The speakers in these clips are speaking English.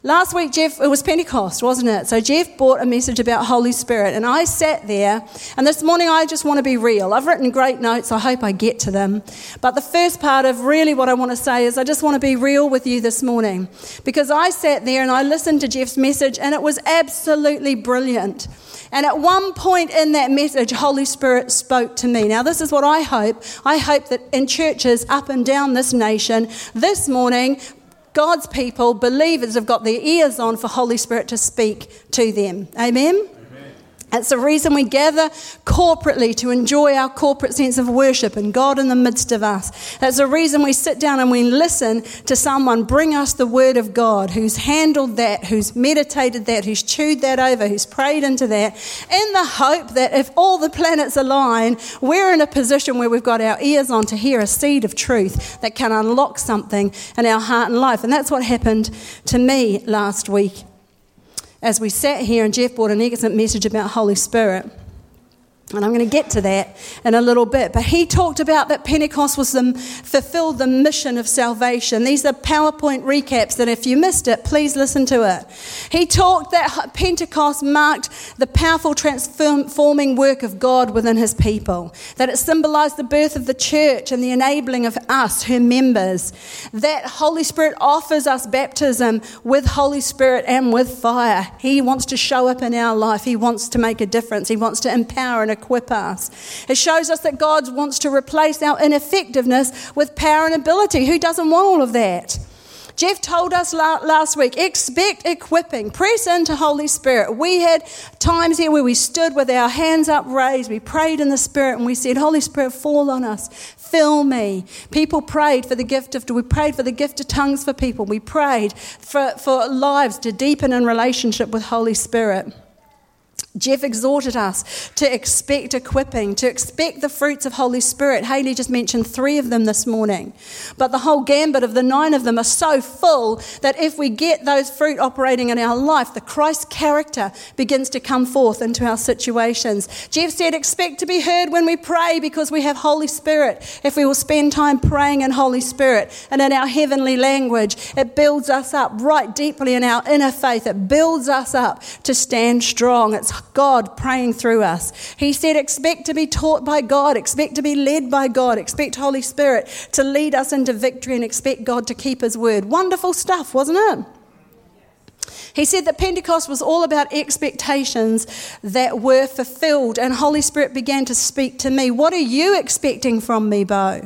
Last week, Jeff, it was Pentecost, wasn't it? So Jeff brought a message about Holy Spirit, and I sat there, and this morning I just want to be real. I've written great notes, I hope I get to them. But the first part of really what I want to say is I just want to be real with you this morning. Because I sat there and I listened to Jeff's message, and it was absolutely brilliant. And at one point in that message, Holy Spirit spoke to me. Now, this is what I hope. I hope that in churches up and down this nation, this morning, God's people, believers, have got their ears on for Holy Spirit to speak to them. Amen? It's the reason we gather corporately to enjoy our corporate sense of worship and God in the midst of us. That's the reason we sit down and we listen to someone bring us the Word of God, who's handled that, who's meditated that, who's chewed that over, who's prayed into that, in the hope that if all the planets align, we're in a position where we've got our ears on to hear a seed of truth that can unlock something in our heart and life. And that's what happened to me last week. As we sat here, and Jeff brought an excellent message about Holy Spirit. And I'm going to get to that in a little bit. But he talked about that Pentecost fulfilled the mission of salvation. These are PowerPoint recaps that if you missed it, please listen to it. He talked that Pentecost marked the powerful transforming work of God within his people. That it symbolized the birth of the church and the enabling of us, her members. That Holy Spirit offers us baptism with Holy Spirit and with fire. He wants to show up in our life. He wants to make a difference. He wants to empower and equip us. It shows us that God wants to replace our ineffectiveness with power and ability. Who doesn't want all of that? Jeff told us last week, expect equipping. Press into Holy Spirit. We had times here where we stood with our hands upraised. We prayed in the Spirit and we said, Holy Spirit, fall on us. Fill me. People prayed for the gift of tongues for people. We prayed for lives to deepen in relationship with Holy Spirit. Jeff exhorted us to expect equipping, to expect the fruits of Holy Spirit. Hayley just mentioned 3 of them this morning. But the whole gambit of the 9 of them are so full that if we get those fruit operating in our life, the Christ character begins to come forth into our situations. Jeff said, expect to be heard when we pray because we have Holy Spirit. If we will spend time praying in Holy Spirit and in our heavenly language, it builds us up right deeply in our inner faith. It builds us up to stand strong. It's God praying through us. He said, expect to be taught by God, expect to be led by God, expect Holy Spirit to lead us into victory and expect God to keep his word. Wonderful stuff, wasn't it? He said that Pentecost was all about expectations that were fulfilled and Holy Spirit began to speak to me. What are you expecting from me, Bo?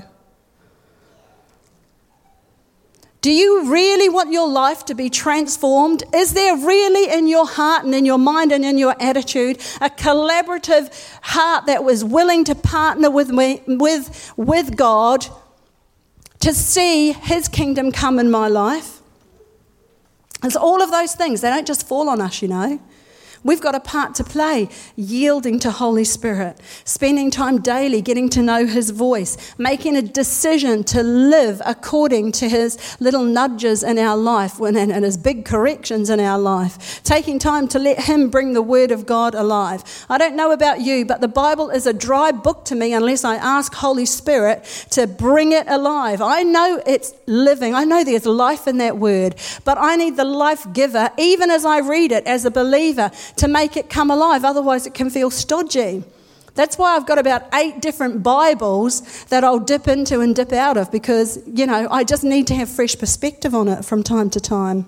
Do you really want your life to be transformed? Is there really in your heart and in your mind and in your attitude a collaborative heart that was willing to partner with God to see his kingdom come in my life? It's all of those things. They don't just fall on us, you know. We've got a part to play, yielding to Holy Spirit, spending time daily getting to know his voice, making a decision to live according to his little nudges in our life and his big corrections in our life, taking time to let him bring the word of God alive. I don't know about you, but the Bible is a dry book to me unless I ask Holy Spirit to bring it alive. I know it's living. I know there's life in that word, but I need the life giver, even as I read it as a believer, to make it come alive, otherwise it can feel stodgy. That's why I've got about 8 different Bibles that I'll dip into and dip out of because, you know, I just need to have fresh perspective on it from time to time.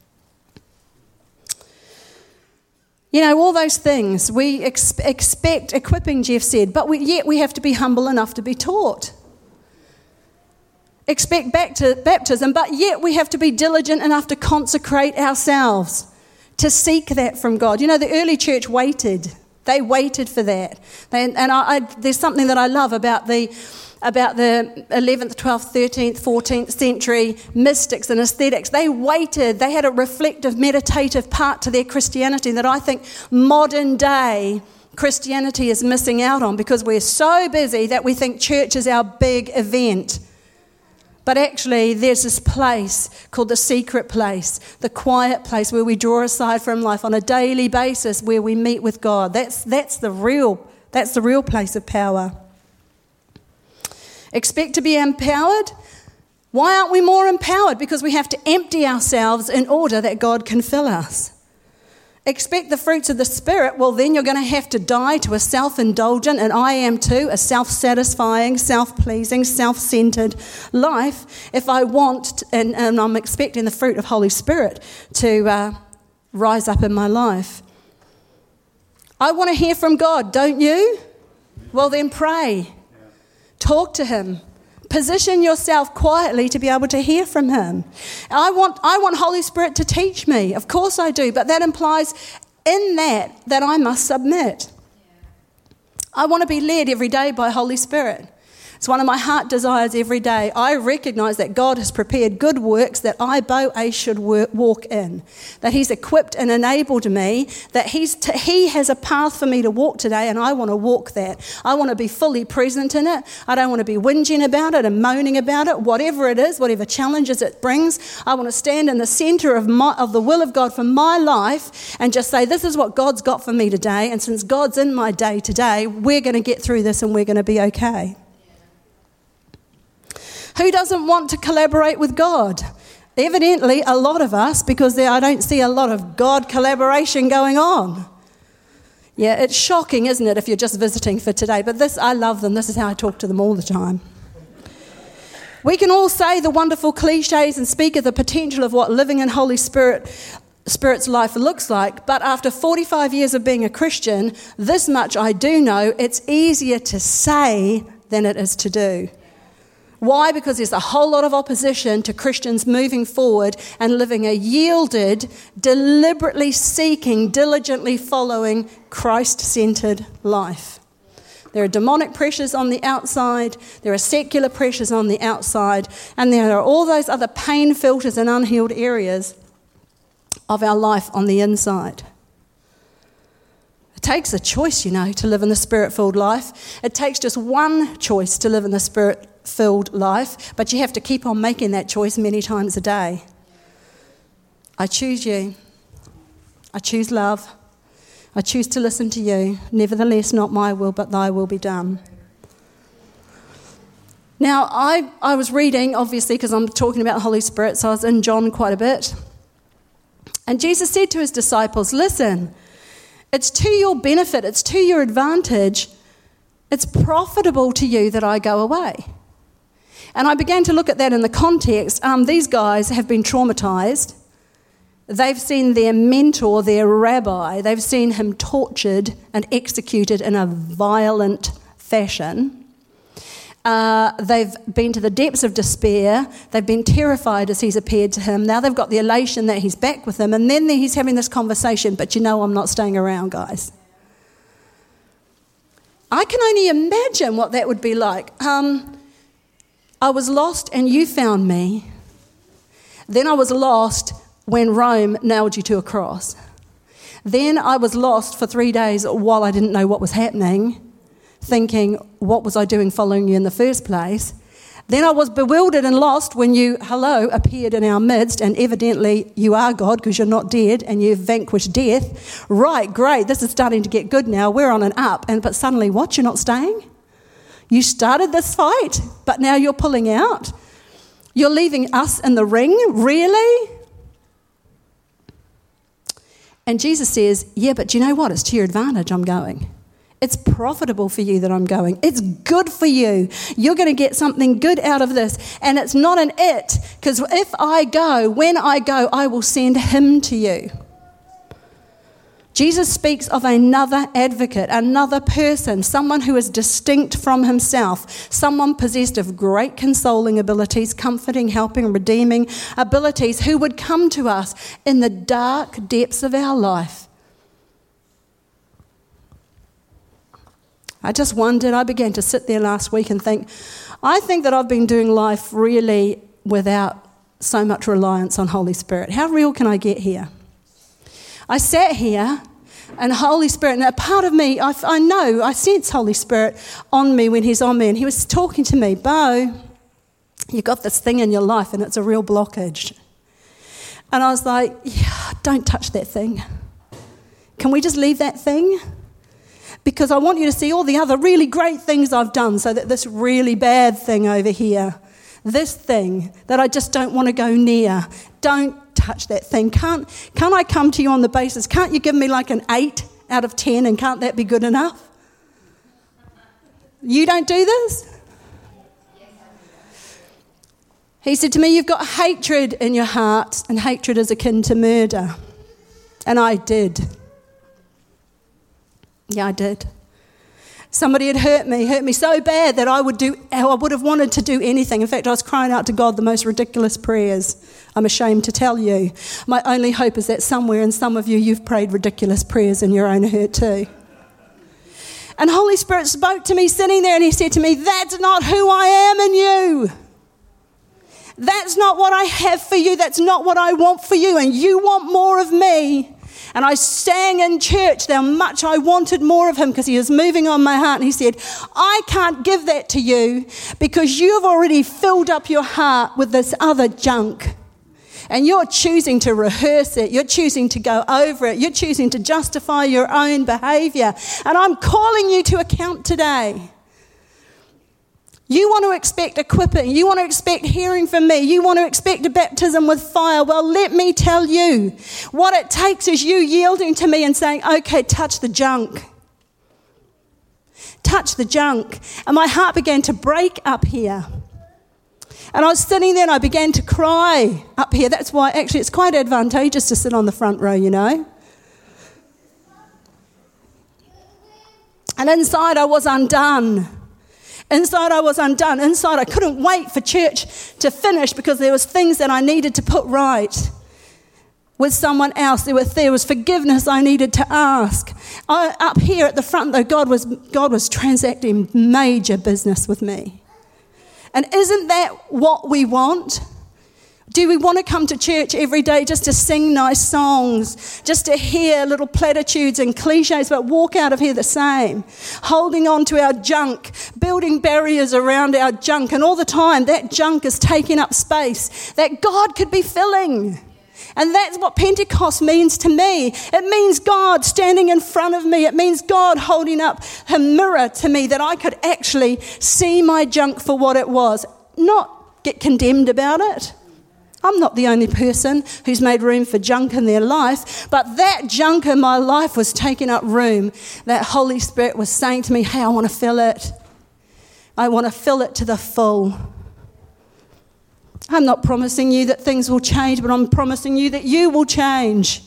You know, all those things, we expect equipping, Jeff said, but yet we have to be humble enough to be taught. Expect back to baptism, but yet we have to be diligent enough to consecrate ourselves, to seek that from God. You know, the early church waited. They waited for that. There's something that I love about the 11th, 12th, 13th, 14th century mystics and aesthetics. They waited. They had a reflective, meditative part to their Christianity that I think modern day Christianity is missing out on because we're so busy that we think church is our big event. But actually, there's this place called the secret place, the quiet place where we draw aside from life on a daily basis, where we meet with God. That's the real place of power. Expect to be empowered, Why aren't we more empowered? Because we have to empty ourselves in order that God can fill us. Expect the fruits of the Spirit, well then you're going to have to die to a self-indulgent, and I am too, a self-satisfying, self-pleasing, self-centered life if I want, and I'm expecting the fruit of Holy Spirit to rise up in my life. I want to hear from God, don't you? Well then pray. Talk to Him. Position yourself quietly to be able to hear from Him. I want Holy Spirit to teach me. Of course I do, but that implies in that I must submit. I want to be led every day by Holy Spirit. It's one of my heart desires every day. I recognise that God has prepared good works that I, Bo Ace, should walk in. That He's equipped and enabled me. That He has a path for me to walk today, and I want to walk that. I want to be fully present in it. I don't want to be whinging about it and moaning about it. Whatever it is, whatever challenges it brings, I want to stand in the centre of the will of God for my life and just say, this is what God's got for me today. And since God's in my day today, we're going to get through this and we're going to be okay. Who doesn't want to collaborate with God? Evidently, a lot of us, because I don't see a lot of God collaboration going on. Yeah, it's shocking, isn't it, if you're just visiting for today? But I love them. This is how I talk to them all the time. We can all say the wonderful cliches and speak of the potential of what living in Holy Spirit's life looks like, but after 45 years of being a Christian, this much I do know, it's easier to say than it is to do. Why? Because there's a whole lot of opposition to Christians moving forward and living a yielded, deliberately seeking, diligently following, Christ-centered life. There are demonic pressures on the outside, there are secular pressures on the outside, and there are all those other pain filters and unhealed areas of our life on the inside. It takes a choice, to live in the Spirit-filled life. It takes just one choice to live in the Spirit-filled life, but you have to keep on making that choice many times a day. I choose you. I choose love. I choose to listen to you. Nevertheless, not my will, but thy will be done. Now, I was reading, obviously, because I'm talking about the Holy Spirit, so I was in John quite a bit. And Jesus said to his disciples, listen, it's to your benefit, it's to your advantage, it's profitable to you that I go away. And I began to look at that in the context. These guys have been traumatized. They've seen their mentor, their rabbi, they've seen him tortured and executed in a violent fashion. They've been to the depths of despair. They've been terrified as he's appeared to him. Now they've got the elation that he's back with them. And then he's having this conversation, but I'm not staying around, guys. I can only imagine what that would be like. I was lost and you found me. Then I was lost when Rome nailed you to a cross. Then I was lost for 3 days while I didn't know what was happening, thinking, what was I doing following you in the first place? Then I was bewildered and lost when you, appeared in our midst, and evidently you are God because you're not dead and you've vanquished death. Right, great, this is starting to get good now. We're on an up. But suddenly, what? You're not staying? You started this fight, but now you're pulling out? You're leaving us in the ring? Really? And Jesus says, yeah, but do you know what? It's to your advantage I'm going. It's profitable for you that I'm going. It's good for you. You're going to get something good out of this. And it's not an it, because if I go, when I go, I will send him to you. Jesus speaks of another advocate, another person, someone who is distinct from himself, someone possessed of great consoling abilities, comforting, helping, redeeming abilities, who would come to us in the dark depths of our life. I just wondered, I began to sit there last week and think, I think that I've been doing life really without so much reliance on Holy Spirit. How real can I get here? I sat here and Holy Spirit, and a part of me, I sense Holy Spirit on me when he's on me, and he was talking to me, Bo, you got this thing in your life and it's a real blockage. And I was like, yeah, don't touch that thing. Can we just leave that thing? Because I want you to see all the other really great things I've done so that this really bad thing over here, this thing that I just don't want to go near. Don't touch that thing. Can't I come to you on the basis, can't you give me like an 8 out of 10 and can't that be good enough? You don't do this? He said to me, you've got hatred in your heart, and hatred is akin to murder. And I did. Yeah, I did. Somebody had hurt me so bad that I would have wanted to do anything. In fact, I was crying out to God the most ridiculous prayers. I'm ashamed to tell you. My only hope is that somewhere in some of you, you've prayed ridiculous prayers in your own hurt too. And Holy Spirit spoke to me sitting there, and he said to me, that's not who I am in you. That's not what I have for you. That's not what I want for you. And you want more of me. And I sang in church how much I wanted more of him because he was moving on my heart. And he said, I can't give that to you because you've already filled up your heart with this other junk. And you're choosing to rehearse it. You're choosing to go over it. You're choosing to justify your own behavior. And I'm calling you to account today. You want to expect equipping. You want to expect hearing from me. You want to expect a baptism with fire. Well, let me tell you, what it takes is you yielding to me and saying, okay, touch the junk. Touch the junk. And my heart began to break up here. And I was sitting there and I began to cry up here. That's why actually it's quite advantageous to sit on the front row, you know. And inside I was undone. Inside I was undone. Inside I couldn't wait for church to finish because there was things that I needed to put right with someone else. There was forgiveness I needed to ask. Up here at the front though, God was transacting major business with me. And isn't that what we want? Do we want to come to church every day just to sing nice songs, just to hear little platitudes and cliches, but walk out of here the same, holding on to our junk, building barriers around our junk, and all the time that junk is taking up space that God could be filling? And that's what Pentecost means to me. It means God standing in front of me. It means God holding up a mirror to me that I could actually see my junk for what it was, not get condemned about it. I'm not the only person who's made room for junk in their life, but that junk in my life was taking up room. That Holy Spirit was saying to me, hey, I want to fill it. I want to fill it to the full. I'm not promising you that things will change, but I'm promising you that you will change.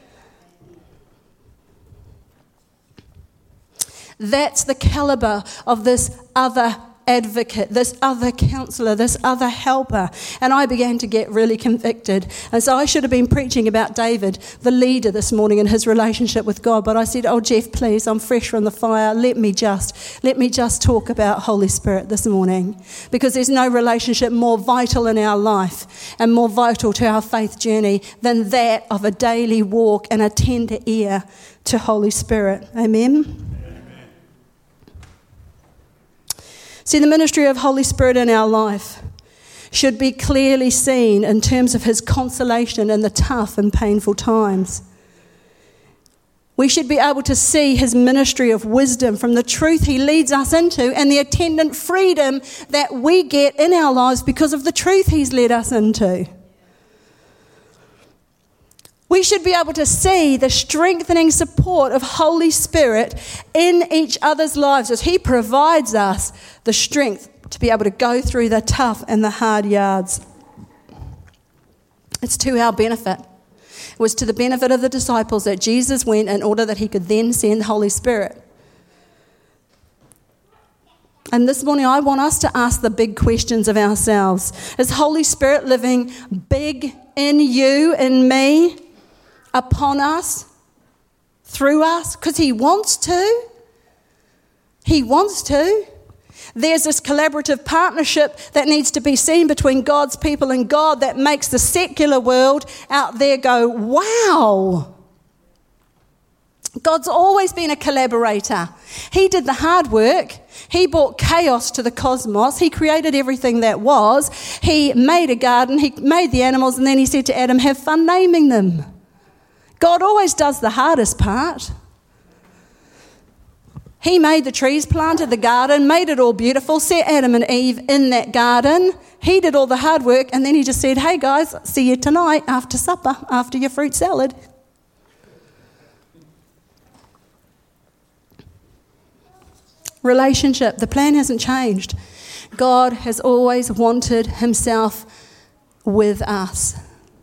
That's the caliber of this other advocate, this other counselor, this other helper. And I began to get really convicted. And so I should have been preaching about David, the leader, this morning and his relationship with God. But I said, oh, Jeff, please, I'm fresh from the fire. Let me just talk about Holy Spirit this morning. Because there's no relationship more vital in our life and more vital to our faith journey than that of a daily walk and a tender ear to Holy Spirit. Amen. See, the ministry of Holy Spirit in our life should be clearly seen in terms of his consolation in the tough and painful times. We should be able to see his ministry of wisdom from the truth he leads us into and the attendant freedom that we get in our lives because of the truth he's led us into. We should be able to see the strengthening support of Holy Spirit in each other's lives as he provides us the strength to be able to go through the tough and the hard yards. It's to our benefit. It was to the benefit of the disciples that Jesus went in order that he could then send the Holy Spirit. And this morning I want us to ask the big questions of ourselves. Is Holy Spirit living big in you, in me? Upon us, through us, because he wants to. He wants to. There's this collaborative partnership that needs to be seen between God's people and God that makes the secular world out there go, wow. God's always been a collaborator. He did the hard work. He brought chaos to the cosmos. He created everything that was. He made a garden. He made the animals, and then he said to Adam, have fun naming them. God always does the hardest part. He made the trees, planted the garden, made it all beautiful, set Adam and Eve in that garden. He did all the hard work, and then he just said, hey guys, see you tonight after supper, after your fruit salad. Relationship, the plan hasn't changed. God has always wanted himself with us.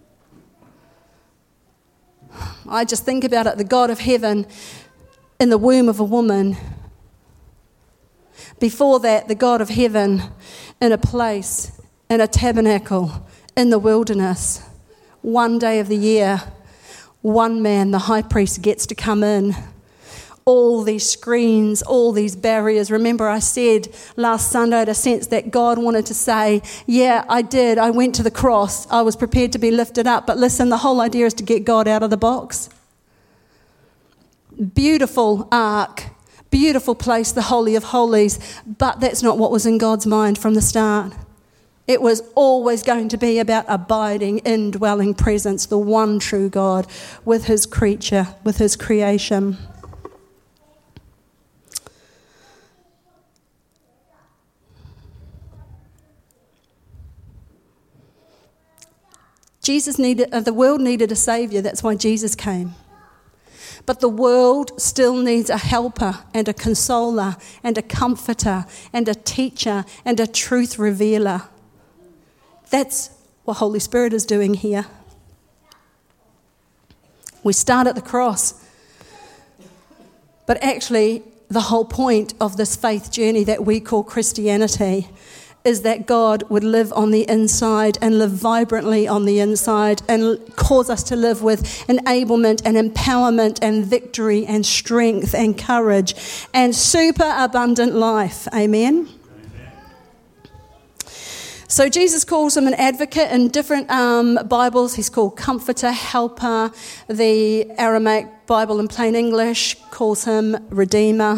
I just think about it, the God of heaven in the womb of a woman. Before that, the God of heaven in a place, in a tabernacle, in the wilderness. One day of the year, one man, the high priest, gets to come in. All these screens, all these barriers. Remember, I said last Sunday, I had a sense that God wanted to say, yeah, I did. I went to the cross. I was prepared to be lifted up. But listen, the whole idea is to get God out of the box. Beautiful ark, beautiful place, the Holy of Holies. But that's not what was in God's mind from the start. It was always going to be about abiding, indwelling presence, the one true God with his creature, with his creation. The world needed a saviour, that's why Jesus came. But the world still needs a helper and a consoler and a comforter and a teacher and a truth revealer. That's what Holy Spirit is doing here. We start at the cross. But actually, the whole point of this faith journey that we call Christianity is that God would live on the inside and live vibrantly on the inside and cause us to live with enablement and empowerment and victory and strength and courage and super abundant life. Amen? So Jesus calls him an advocate in different Bibles. He's called comforter, helper. The Aramaic Bible in plain English calls him redeemer.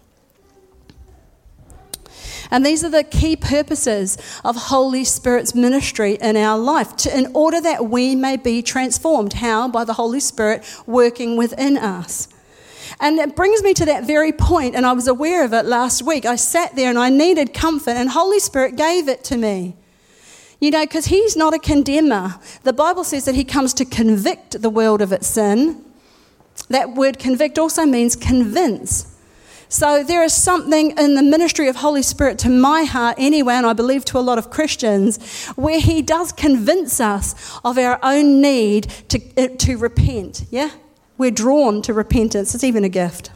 And these are the key purposes of Holy Spirit's ministry in our life, in order that we may be transformed. How? By the Holy Spirit working within us. And it brings me to that very point, and I was aware of it last week. I sat there and I needed comfort, and Holy Spirit gave it to me. You know, because he's not a condemner. The Bible says that he comes to convict the world of its sin. That word convict also means convince. So there is something in the ministry of Holy Spirit to my heart anyway, and I believe to a lot of Christians, where he does convince us of our own need to repent, yeah? We're drawn to repentance. It's even a gift.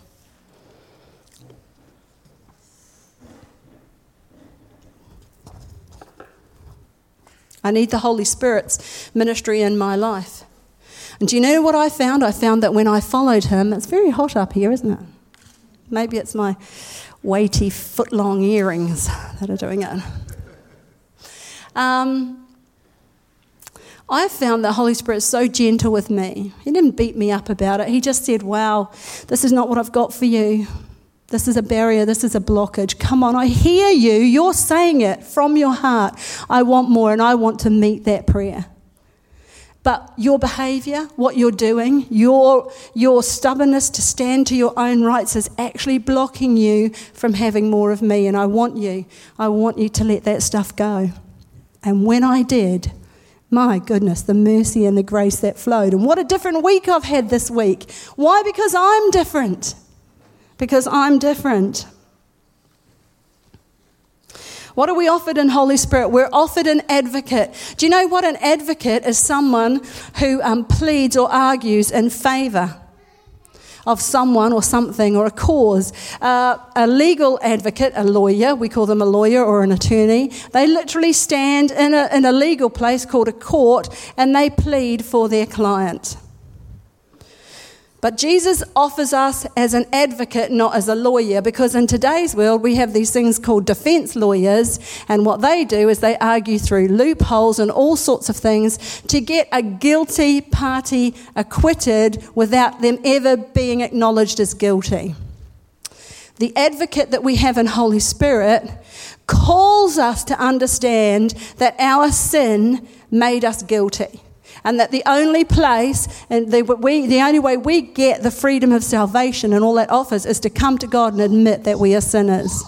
I need the Holy Spirit's ministry in my life. And do you know what I found? I found that when I followed him, it's very hot up here, isn't it? Maybe it's my weighty foot-long earrings that are doing it. I found the Holy Spirit so gentle with me. He didn't beat me up about it. He just said, wow, this is not what I've got for you. This is a barrier. This is a blockage. Come on, I hear you. You're saying it from your heart. I want more, and I want to meet that prayer. But your behaviour, what you're doing, your stubbornness to stand to your own rights is actually blocking you from having more of me. And I want you to let that stuff go. And when I did, my goodness, the mercy and the grace that flowed. And what a different week I've had this week. Why? Because I'm different. Because I'm different. What are we offered in Holy Spirit? We're offered an advocate. Do you know what an advocate is? Someone who pleads or argues in favour of someone or something or a cause. A legal advocate, a lawyer, we call them a lawyer or an attorney, they literally stand in a legal place called a court and they plead for their client. But Jesus offers us as an advocate, not as a lawyer, because in today's world we have these things called defence lawyers, and what they do is they argue through loopholes and all sorts of things to get a guilty party acquitted without them ever being acknowledged as guilty. The advocate that we have in Holy Spirit calls us to understand that our sin made us guilty. And that the only place and the only way we get the freedom of salvation and all that offers is to come to God and admit that we are sinners.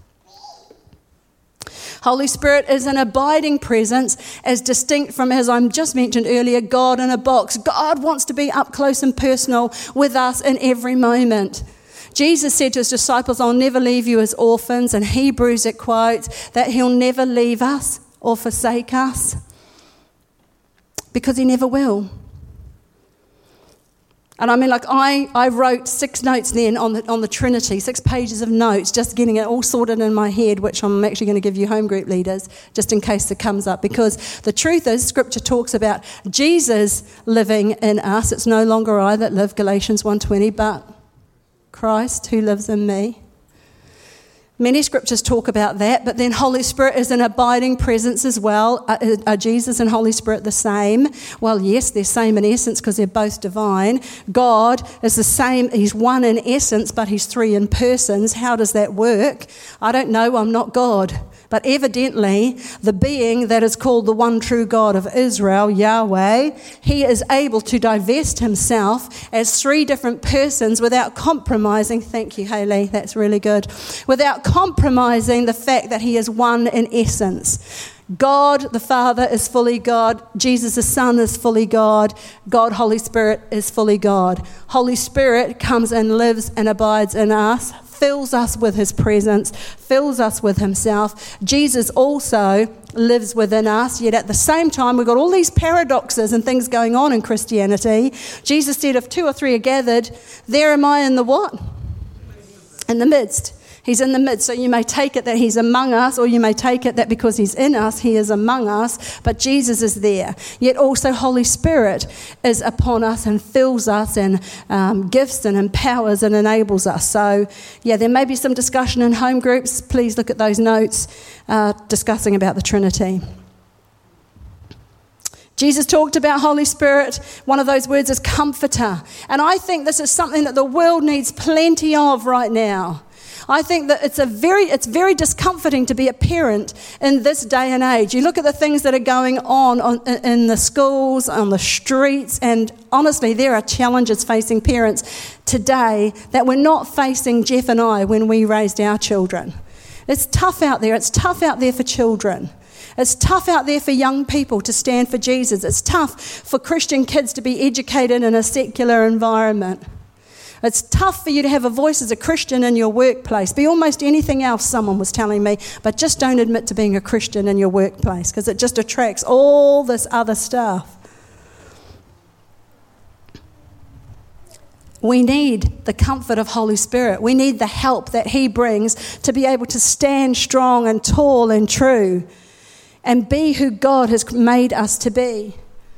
Holy Spirit is an abiding presence as distinct from, as I just mentioned earlier, God in a box. God wants to be up close and personal with us in every moment. Jesus said to his disciples, I'll never leave you as orphans. In Hebrews it quotes that he'll never leave us or forsake us because he never will. And I mean, like I wrote 6 notes then on the Trinity, 6 pages of notes, just getting it all sorted in my head, which I'm actually going to give you home group leaders, just in case it comes up. Because the truth is, Scripture talks about Jesus living in us. It's no longer I that live, Galatians 1:20, but Christ who lives in me. Many scriptures talk about that, but then Holy Spirit is an abiding presence as well. Are Jesus and Holy Spirit the same? Well, yes, they're same in essence because they're both divine. God is the same. He's one in essence, but he's 3 in persons. How does that work? I don't know. I'm not God. But evidently, the being that is called the one true God of Israel, Yahweh, he is able to divest himself as 3 different persons without compromising. Thank you, Hayley. That's really good. Without compromising the fact that he is one in essence. God the Father is fully God. Jesus the Son is fully God. God, Holy Spirit, is fully God. Holy Spirit comes and lives and abides in us, fills us with his presence, fills us with himself. Jesus also lives within us, yet at the same time we've got all these paradoxes and things going on in Christianity. Jesus said, if 2 or 3 are gathered, there am I in the what? In the midst. He's in the midst, so you may take it that he's among us, or you may take it that because he's in us, he is among us, but Jesus is there. Yet also Holy Spirit is upon us and fills us and gifts and empowers and enables us. So, yeah, there may be some discussion in home groups. Please look at those notes discussing about the Trinity. Jesus talked about Holy Spirit. One of those words is comforter. And I think this is something that the world needs plenty of right now. I think that it's very discomforting to be a parent in this day and age. You look at the things that are going on in the schools, on the streets, and honestly, there are challenges facing parents today that we're not facing, Jeff and I, when we raised our children. It's tough out there. It's tough out there for children. It's tough out there for young people to stand for Jesus. It's tough for Christian kids to be educated in a secular environment. It's tough for you to have a voice as a Christian in your workplace. Be almost anything else, someone was telling me, but just don't admit to being a Christian in your workplace because it just attracts all this other stuff. We need the comfort of Holy Spirit. We need the help that he brings to be able to stand strong and tall and true and be who God has made us to be.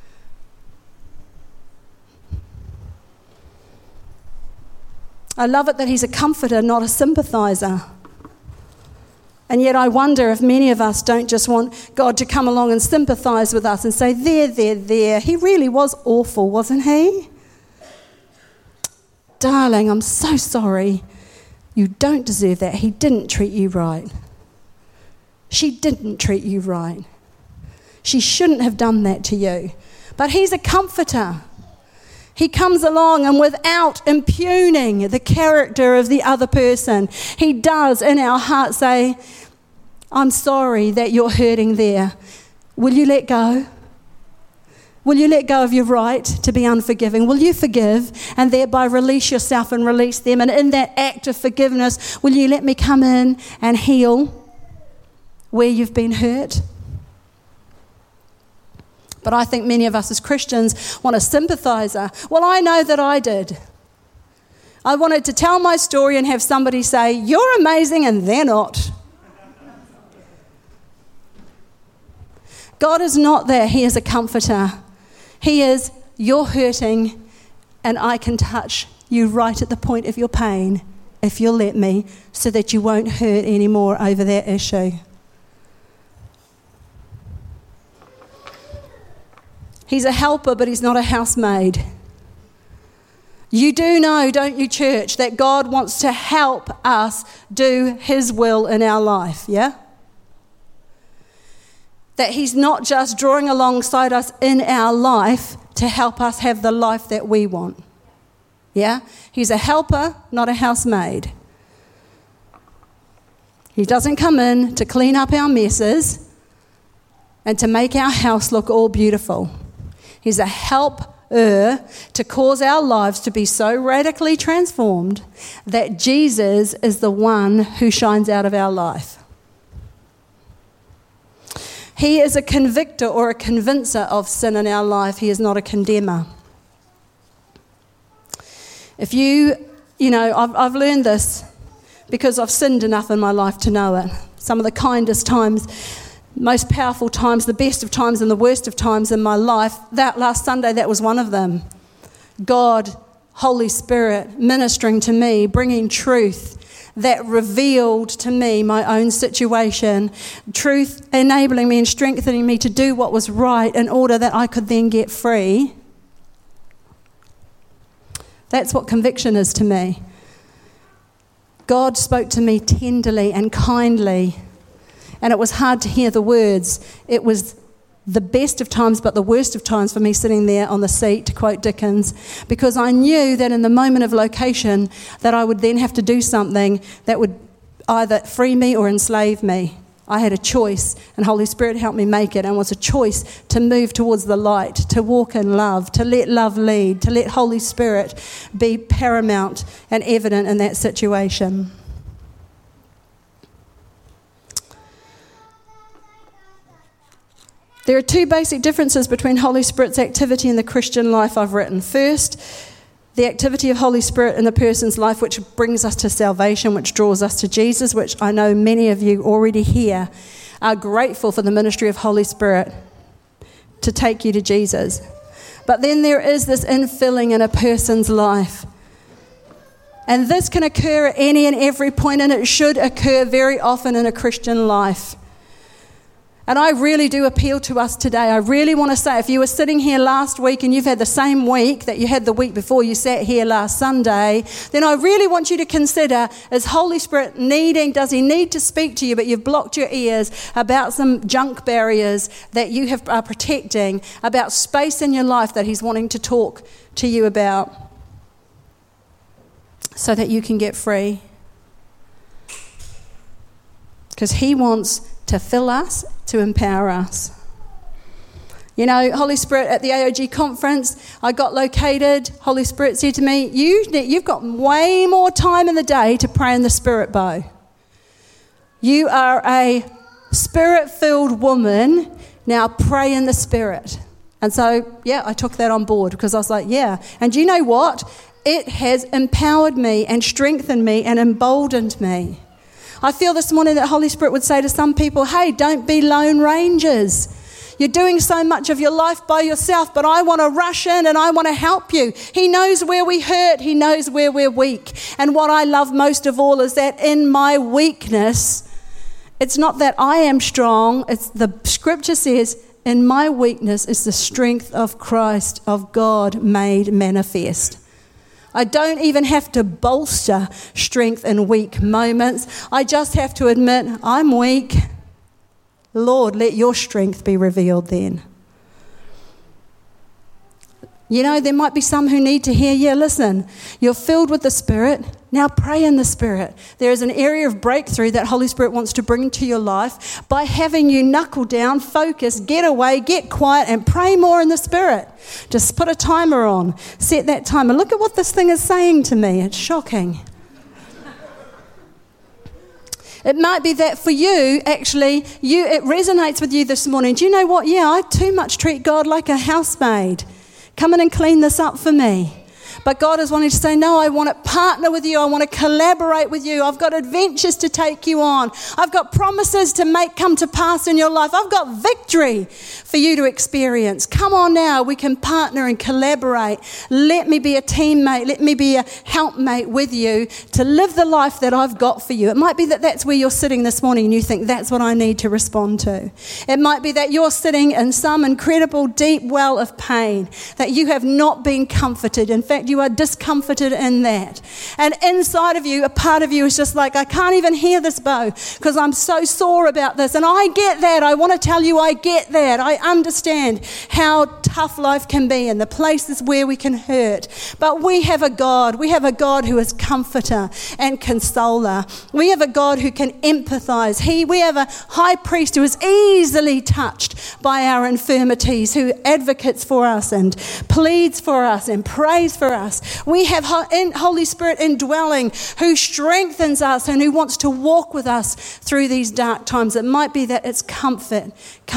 I love it that he's a comforter, not a sympathizer. And yet I wonder if many of us don't just want God to come along and sympathize with us and say, there. He really was awful, wasn't he? Darling, I'm so sorry. You don't deserve that. He didn't treat you right. She didn't treat you right. She shouldn't have done that to you. But he's a comforter. He comes along and without impugning the character of the other person, he does in our heart say, I'm sorry that you're hurting there. Will you let go? Will you let go of your right to be unforgiving? Will you forgive and thereby release yourself and release them? And in that act of forgiveness, will you let me come in and heal where you've been hurt? But I think many of us as Christians want a sympathizer. Well, I know that I did. I wanted to tell my story and have somebody say, you're amazing, and they're not. God is not there. He is a comforter. He is, you're hurting, and I can touch you right at the point of your pain if you'll let me, so that you won't hurt anymore over that issue. He's a helper, but he's not a housemaid. You do know, don't you, church, that God wants to help us do his will in our life, yeah? that he's not just drawing alongside us in our life to help us have the life that we want. Yeah? He's a helper, not a housemaid. He doesn't come in to clean up our messes and to make our house look all beautiful. He's a helper to cause our lives to be so radically transformed that Jesus is the one who shines out of our life. He is a convictor or a convincer of sin in our life. He is not a condemner. If I've learned this because I've sinned enough in my life to know it. Some of the kindest times, most powerful times, the best of times and the worst of times in my life, that last Sunday, that was one of them. God, Holy Spirit, ministering to me, bringing truth that revealed to me my own situation, truth enabling me and strengthening me to do what was right in order that I could then get free. That's what conviction is to me. God spoke to me tenderly and kindly, and it was hard to hear the words. It was the best of times, but the worst of times for me sitting there on the seat, to quote Dickens, because I knew that in the moment of location that I would then have to do something that would either free me or enslave me. I had a choice, and Holy Spirit helped me make it, and it was a choice to move towards the light, to walk in love, to let love lead, to let Holy Spirit be paramount and evident in that situation. There are two basic differences between Holy Spirit's activity in the Christian life I've written. First, the activity of Holy Spirit in a person's life which brings us to salvation, which draws us to Jesus, which I know many of you already here are grateful for the ministry of Holy Spirit to take you to Jesus. But then there is this infilling in a person's life. And this can occur at any and every point, and it should occur very often in a Christian life. And I really do appeal to us today. I really want to say, if you were sitting here last week and you've had the same week that you had the week before you sat here last Sunday, then I really want you to consider, is Holy Spirit does he need to speak to you, but you've blocked your ears about some junk barriers that you are protecting, about space in your life that he's wanting to talk to you about so that you can get free? Because he wants to fill us, to empower us. You know, Holy Spirit, at the AOG conference, I got located. Holy Spirit said to me, you've got way more time in the day to pray in the Spirit, Bo. You are a Spirit-filled woman. Now pray in the Spirit. And so, I took that on board because I was like, yeah. And do you know what? It has empowered me and strengthened me and emboldened me. I feel this morning that Holy Spirit would say to some people, hey, don't be lone rangers. You're doing so much of your life by yourself, but I want to rush in and I want to help you. He knows where we hurt. He knows where we're weak. And what I love most of all is that in my weakness, it's not that I am strong. It's the scripture says, in my weakness is the strength of Christ, of God made manifest. I don't even have to bolster strength in weak moments. I just have to admit, I'm weak. Lord, let your strength be revealed then. You know, there might be some who need to hear, listen, you're filled with the Spirit. Now pray in the Spirit. There is an area of breakthrough that Holy Spirit wants to bring to your life by having you knuckle down, focus, get away, get quiet, and pray more in the Spirit. Just put a timer on. Set that timer. Look at what this thing is saying to me. It's shocking. It might be that for you, actually, it resonates with you this morning. Do you know what? Yeah, I too much treat God like a housemaid. Come in and clean this up for me. But God is wanting to say, no, I want to partner with you. I want to collaborate with you. I've got adventures to take you on. I've got promises to come to pass in your life. I've got victory for you to experience. Come on now, we can partner and collaborate. Let me be a teammate. Let me be a helpmate with you to live the life that I've got for you. It might be that that's where you're sitting this morning and you think that's what I need to respond to. It might be that you're sitting in some incredible deep well of pain, that you have not been comforted. In fact, fact you are discomforted in that. And inside of you, a part of you is just like, I can't even hear this, Bo, because I'm so sore about this. And I get that. I want to tell you I get that. I understand how tough life can be and the places where we can hurt. But we have a God. We have a God who is comforter and consoler. We have a God who can empathize. We have a high priest who is easily touched by our infirmities, who advocates for us and pleads for us and prays for us. We have Holy Spirit indwelling who strengthens us and who wants to walk with us through these dark times. It might be that it's comfort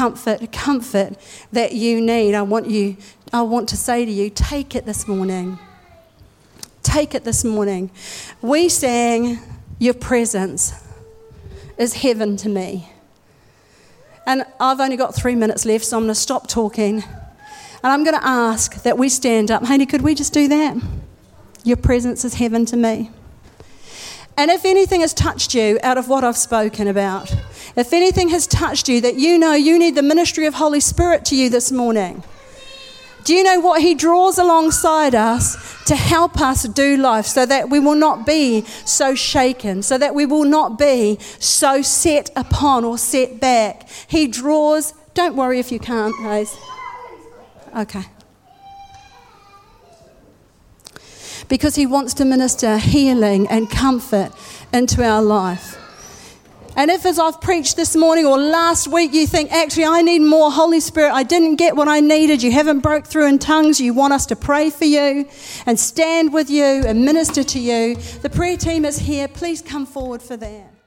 that you need. I want to say to you, take it this morning. Take it this morning. We sang, your presence is heaven to me. And I've only got 3 minutes left, so I'm going to stop talking. And I'm going to ask that we stand up. Haney, could we just do that? Your presence is heaven to me. And if anything has touched you out of what I've spoken about, if anything has touched you that you know you need the ministry of Holy Spirit to you this morning, do you know what he draws alongside us to help us do life so that we will not be so shaken, so that we will not be so set upon or set back? He draws, don't worry if you can't, Hayes. Okay. Because he wants to minister healing and comfort into our life. And if, as I've preached this morning or last week, you think, actually, I need more Holy Spirit, I didn't get what I needed, you haven't broke through in tongues, you want us to pray for you and stand with you and minister to you, the prayer team is here. Please come forward for that.